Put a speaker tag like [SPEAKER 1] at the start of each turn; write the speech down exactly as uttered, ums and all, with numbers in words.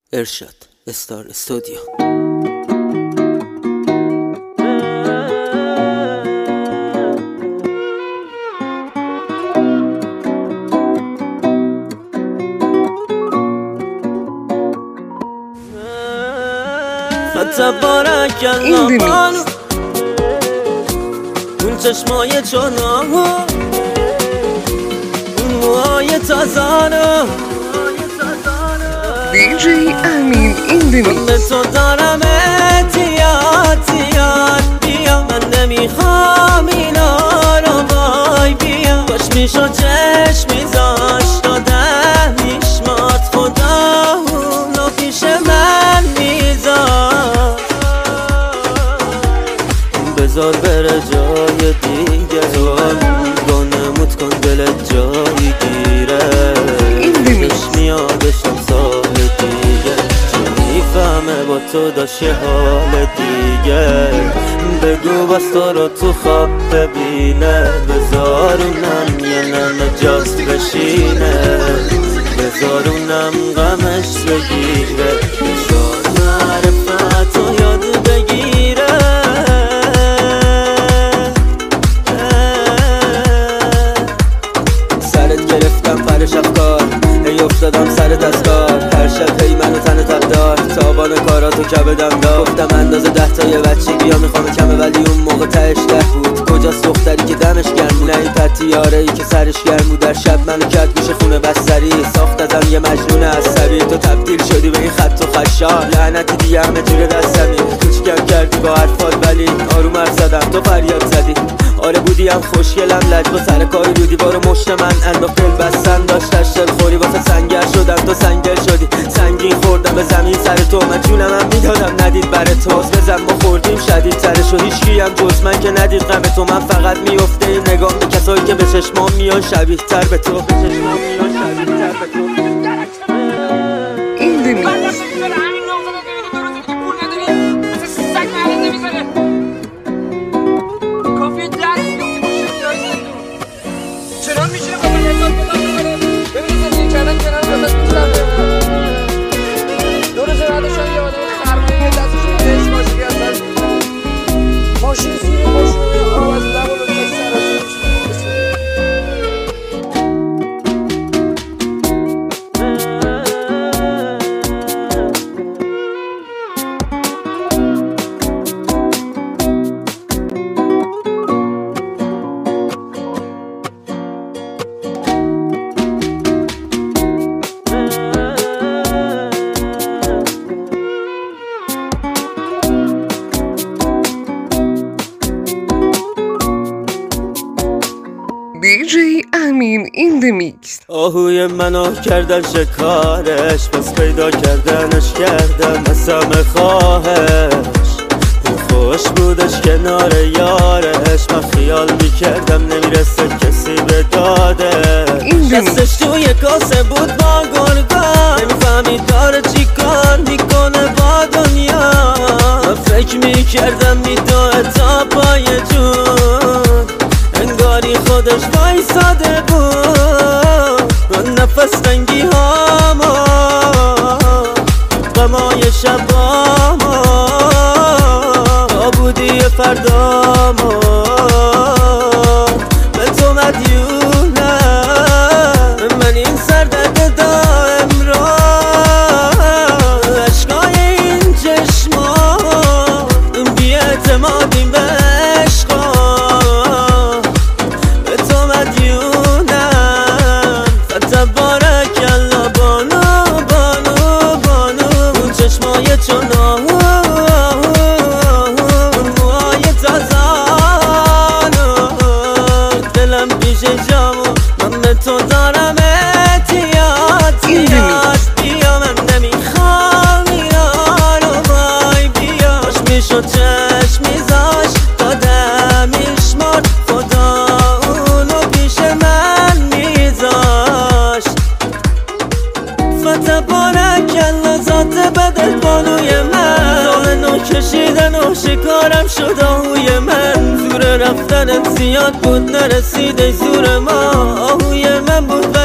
[SPEAKER 1] ارشاد استار استودیو.
[SPEAKER 2] فتبارک الله بانو اون چشمای چونامو، اون موهای تازانو،
[SPEAKER 3] دی جی امین ایندمیکس.
[SPEAKER 2] من به تو دارم احتیاطیات، بیا من نمیخوام اینا رو، وای بیا باش میشو چشم میذاش داده میشمات، خدا اونو پیش من میذاش، بذار بره جای دیگه، گانموت کن دلت جایی گیره، دلش میادشم سال دیگه، چون میفهمه با تو داشت یه حال دیگه، بگو بس تو رو تو خواب ببینه، بذارونم یه نمه جاز بشینه، بذارونم غمش بگیره، شاد معرفت رو یاد بگیره، سرت گرفتم فرش افکار، هی افتادم سر دستار، هر شب هی منو تن تبدار، تابان کاراتو کبدم دار، گفتم اندازه ده تا یه بچگی ها میخوام کمه، ولی اون موقع تهش ده بود، کجاست دختری که دمش گرم بود، نه این پتیاره ای که سرش گرم بود، در شب منو کرد میشه خونه بستری، ساخت ازم یه مجنون عصبی، تو تبدیل شدی به این خط و خشار، لعنتی دیگه همه جوره دستمی، تو چیکار کردی با حرفات ولی آروم حرف زدم، تو فریاد زدی، آره بودیم خوشگلم، لج با سر کاری رو دیوارو مشت من انداخت، دل بستن داشتش دل خوری واسه سنگر شدم، تو سنگل شدی، سنگین خوردم به زمین سر تو، من جونم هم میدادم ندید بر تو، بزن ما خوردیم شدید ترش و هیچکی هم جز من که ندید غم تو، من فقط میفته این نگاه به کسایی که به چشمام میان شبیه تر به تو، به چشمام میان شبیه تر به تو.
[SPEAKER 3] این دمیکس
[SPEAKER 4] چرا میشه با من حساب کتاب میکنه؟ ببینید زندگی کردن کنار قسمت میزنه دور زرادشان یه آدم خرمایی که دستشون بهش ماشی هستن، ماشین زیر ماشین آب از لب و لطفه سرازی
[SPEAKER 3] دی جی امین ایندمیکس.
[SPEAKER 2] آهوی منو کردن شکارش، پس پیدا کردنش کردم قسم خواهش، اون خوش بودش کنار یارش، من خیال میکردم نمیرسه کسی به داده، دستش توی کاسه بود با گرگان، نمیفهمید داره چی کار میکنه با دنیا، من فکر میکردم میدوه تا پای جون، انگاری خودش وایساده بود من نفس تنگی هامو، غمای شبامو، تا بودی فردامو، به تو مدیونم من این سردرد دائم رو، عشقای این چشما بی اعتمادیم به عشقا، تبارک الله بانو بانو بانو، اون چشمای چونامو، اون موهای تازانو، دلم پیش جامو، من به تو دارم احتیاطیات، بیا من نمیخوام اینا رو، وای بیا باش میشو چشم میذاش دادم میشمار، خدا اونو پیش من میذاش، فتبارک الله ذات بدل بانوی من، راه نو کشیدن و شکارم شد آهوی من، زور رفتنت زیاد بود نرسید ای زور ما، آهوی من بود